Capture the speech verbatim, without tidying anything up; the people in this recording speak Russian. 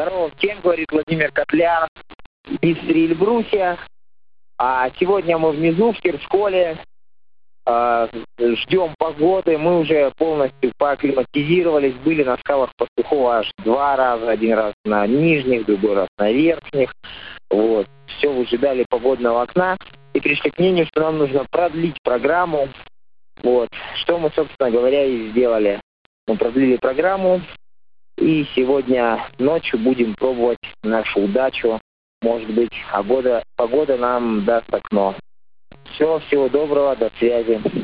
Здорово всем, говорит Владимир Котляр из Эльбруса. А сегодня мы внизу в Киршколе. А, ждем погоды. Мы уже полностью поакклиматизировались. Были на скалах Пастухова аж два раза. Один раз на нижних, другой раз на верхних. Вот. Все выжидали погодного окна. И пришли к мнению, что нам нужно продлить программу. Вот. Что мы, собственно говоря, и сделали. Мы продлили программу. И сегодня ночью будем пробовать нашу удачу. Может быть, погода, погода нам даст окно. Все, всего доброго, до связи.